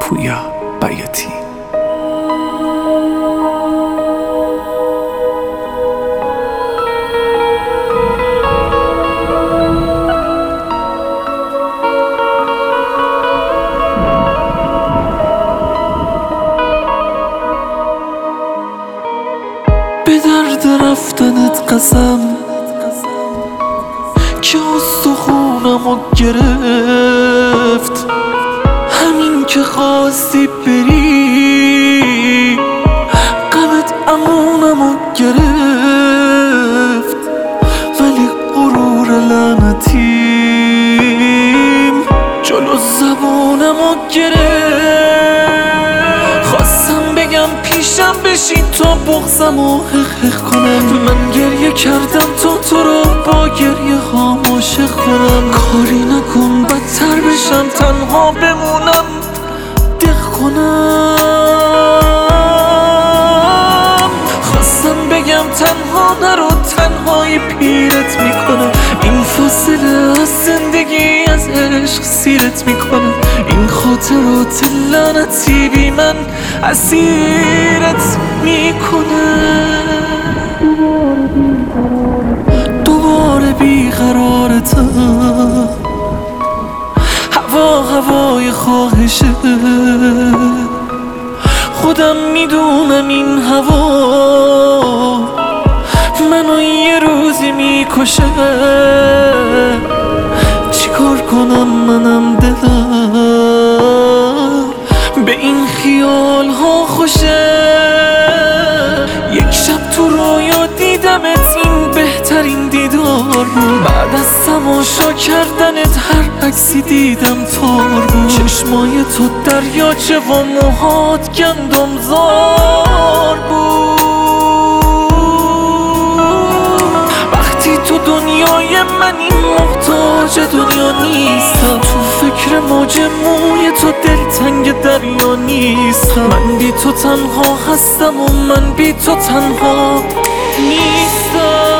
پویا بیاتی. به درد رفتنت قسم که استخونمو گرفت، همین که خواستی بری غمت امونمو گرفت. ولی غرور لعنتیم جلو زبونمو گرفت. خواستم بگم پیشم بشین تا بغضمو حق کنم. من گریه کردم تا تو رو با گریه ها عاشق کنم. کاری نکن بدتر بشم تنها بمونم دق کنم. خواستم بگم تنها نرو تنهایی پیرت میکنه. این فاصله از زندگی از عشق سیرت میکنه. این خاطرات لعنتی بی من اسیرت میکنه. دوباره بیقرارتم، هوای خواهشه. خودم میدونم این هوا منو یه روزی میکشه. چیکار کنم منم دلم به این خیال ها خوشه. یک شب تو رویا دیدمت، این بهترین دیدار بود. بعد از تماشا کردنت هر عکسی دیدم تار بود. چشمای تو دریاچه و موهات گندم زار بود. وقتی تو دنیای منی محتاج دنیا نیستم. تو فکر موج موی تو دلتنگ دریا نیستم. من بی تو تنها هستم و من بی تو تنها نیستم.